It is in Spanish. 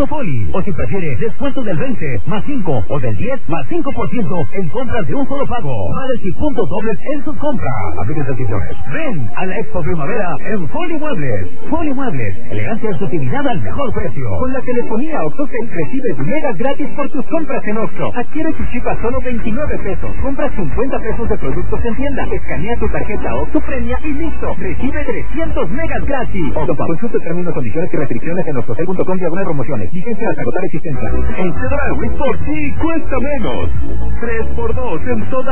Punto Foli. O si prefiere, descuento del 20 más 5 o del 10 más 5% en compras de un solo pago. Vales y puntos dobles en sus compras. Aplica restricciones. Ven a la Expo Primavera en Foli Muebles. Foli Muebles, elegancia y sutilidad al mejor precio. Con la telefonía OxoCell recibes megas gratis por tus compras en Oxxo. Adquiere tu chip a solo 29 pesos. Compras 50 pesos de productos en tienda. Escanea tu tarjeta Oxxo Premia y listo. Recibe 300 megas gratis. Oxxo, consulta términos, condiciones y restricciones en oxocell.com/promociones. Vigencia hasta agotar existencia. En Chedraui por ti cuesta menos. 3x2 en toda